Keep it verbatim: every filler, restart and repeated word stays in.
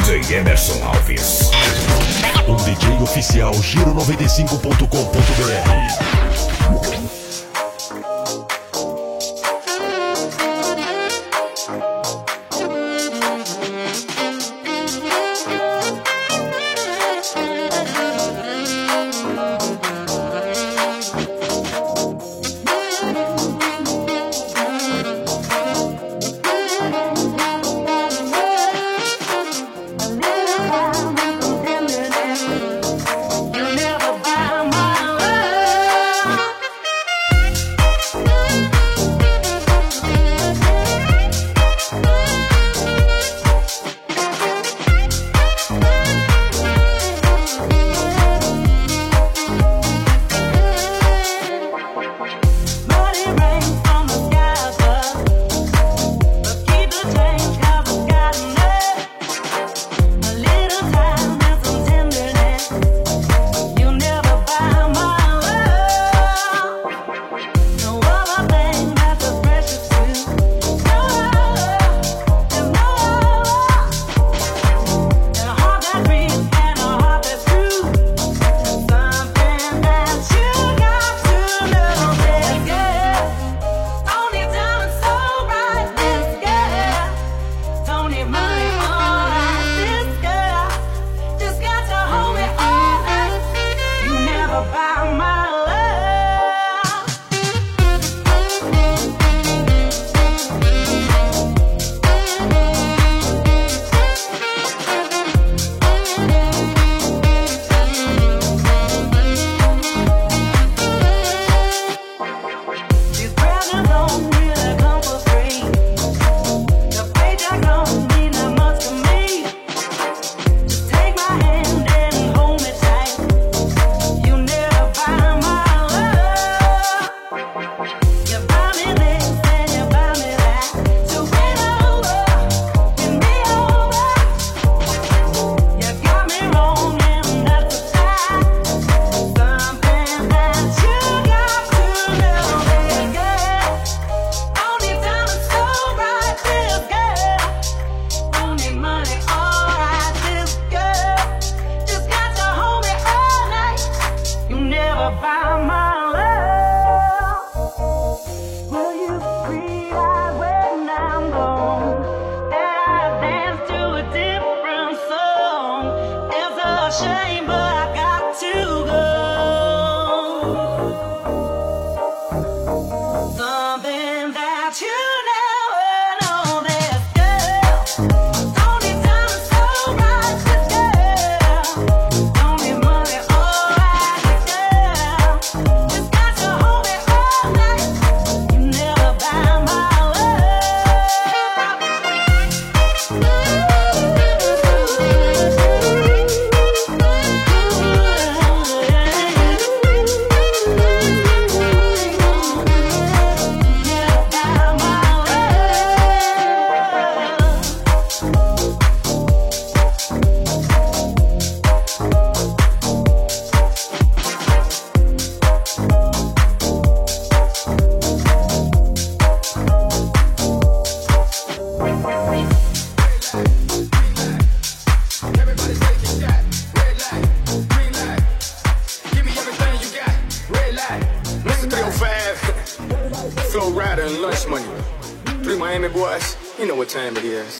D J Emerson Alves. O D J oficial Giro noventa e cinco ponto com ponto B R. Shame, but I got to go. Something that you never know, this girl. Don't need time so right, this girl. Don't need money, alright, this girl. Just got to hold me all night. You never buy my love. Flow Rider and Lunch Money. Three Miami boys, you know what time it is.